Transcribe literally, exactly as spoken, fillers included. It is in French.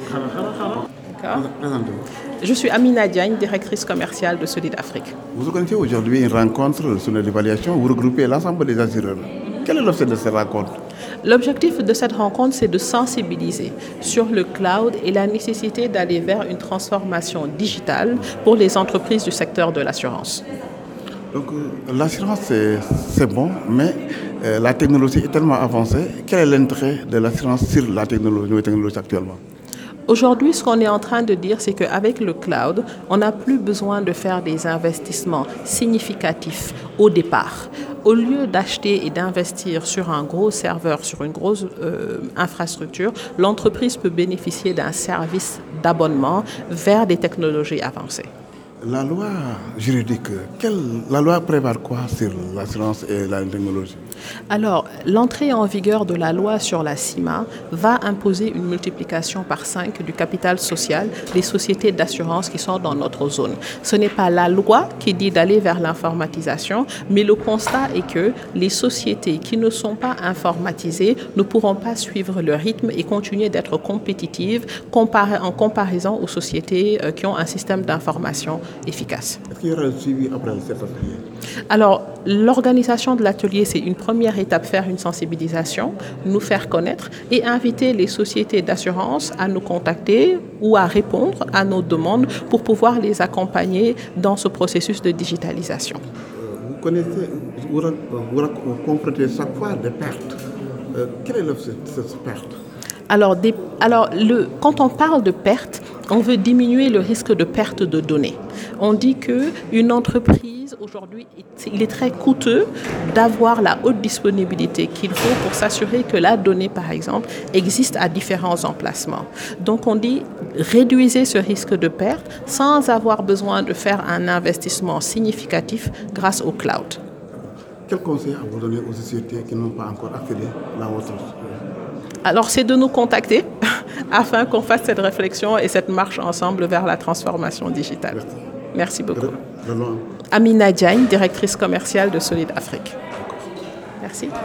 D'accord. Présentez-vous. Je suis Amina Diagne, directrice commerciale de Solid Afrique. Vous organisez aujourd'hui une rencontre sur l'évaluation, vous regroupez l'ensemble des assureurs. Quel est l'objet de cette rencontre? L'objectif de cette rencontre, c'est de sensibiliser sur le cloud et la nécessité d'aller vers une transformation digitale pour les entreprises du secteur de l'assurance. Donc euh, l'assurance, c'est, c'est bon, mais euh, la technologie est tellement avancée. Quel est l'intérêt de l'assurance sur la technologie, les technologies actuellement? Aujourd'hui, ce qu'on est en train de dire, c'est qu'avec le cloud, on n'a plus besoin de faire des investissements significatifs au départ. Au lieu d'acheter et d'investir sur un gros serveur, sur une grosse euh, infrastructure, l'entreprise peut bénéficier d'un service d'abonnement vers des technologies avancées. La loi juridique, quelle, la loi prévoit quoi sur l'assurance et la technologie? Alors, l'entrée en vigueur de la loi sur la CIMA va imposer une multiplication par cinq du capital social des sociétés d'assurance qui sont dans notre zone. Ce n'est pas la loi qui dit d'aller vers l'informatisation, mais le constat est que les sociétés qui ne sont pas informatisées ne pourront pas suivre le rythme et continuer d'être compétitives comparé, en comparaison aux sociétés qui ont un système d'information efficace. Est-ce qu'il y aura un suivi après cet atelier? Alors, l'organisation de l'atelier, c'est une première étape, faire une sensibilisation, nous faire connaître et inviter les sociétés d'assurance à nous contacter ou à répondre à nos demandes pour pouvoir les accompagner dans ce processus de digitalisation. Vous connaissez, vous, vous, vous confrontez chaque fois des pertes. Euh, quelle est l'objet de cette perte? Alors, des, alors le, quand on parle de perte, on veut diminuer le risque de perte de données. On dit qu'une entreprise, aujourd'hui, il est très coûteux d'avoir la haute disponibilité qu'il faut pour s'assurer que la donnée, par exemple, existe à différents emplacements. Donc, on dit réduisez ce risque de perte sans avoir besoin de faire un investissement significatif grâce au cloud. Quel conseil à vous donner aux sociétés qui n'ont pas encore accédé à votre... Alors, c'est de nous contacter afin qu'on fasse cette réflexion et cette marche ensemble vers la transformation digitale. Merci, Merci beaucoup. Amina Diagne, directrice commerciale de Solid Afrique. Merci.